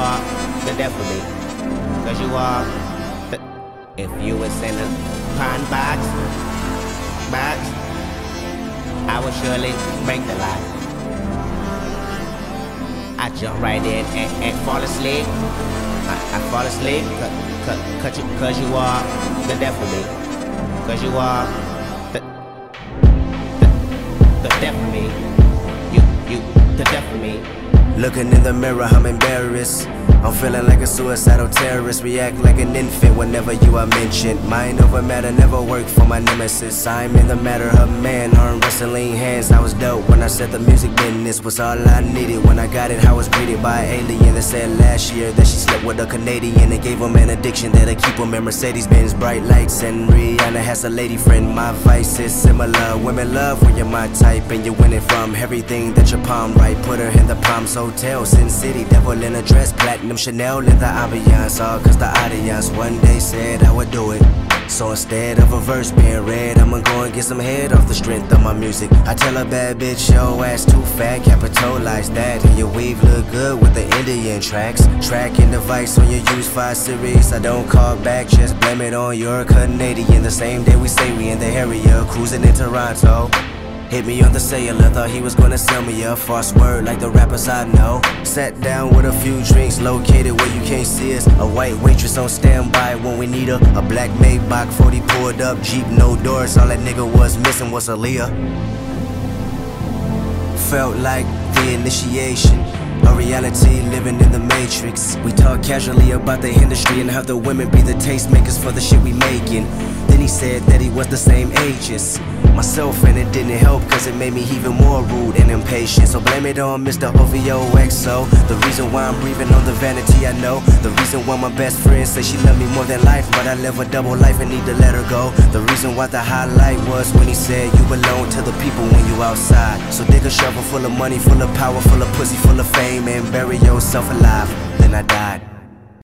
are the death of me. Cause you are the... If you was in a pine box, I would surely break the lock. I jump right in and fall asleep. I fall asleep cause you are the death of me. Cause you are the death of me. You the death of me. Looking in the mirror, I'm embarrassed. I'm feeling like a suicidal terrorist. React like an infant whenever you are mentioned. Mind over matter never worked for my nemesis. I'm in the matter of man, arm wrestling hands. I was dope when I said the music business was all I needed. When I got it, I was greeted by an alien that said last year that she slept with a Canadian and gave him an addiction that'll keep him in Mercedes-Benz bright lights. And Rihanna has a lady friend. My vice is similar. Women love when you're my type and you're winning from everything that your palm right. Put her in the Palms Hotel, Sin City, devil in a dress, platinum Chanel in the ambiance, all cause the audience one day said I would do it. So instead of a verse being read, I'ma go and get some head off the strength of my music. I tell a bad bitch, your ass too fat, capitalize that. And your weave look good with the Indian tracks. Tracking device on your Use 5 series, I don't call back, just blame it on your Canadian. The same day we say we in the area, cruising in Toronto. Hit me on the cellular, thought he was gonna sell me a false word like the rappers I know. Sat down with a few drinks, located where you can't see us. A white waitress on standby when we need her. A black Maybach 40 pulled up, Jeep no doors. All that nigga was missing was Aaliyah. Felt like the initiation, a reality living in the matrix. We talk casually about the industry and how the women be the tastemakers for the shit we making. Then he said that he was the same age as myself, and it didn't help cause it made me even more rude and impatient. So blame it on Mr. OVOXO. The reason why I'm breathing on the vanity I know. The reason why my best friend say she love me more than life, but I live a double life and need to let her go. The reason why the highlight was when he said you belong to the people when you outside. So dig a shovel full of money, full of power, full of pussy, full of fame, and bury yourself alive. Then I died.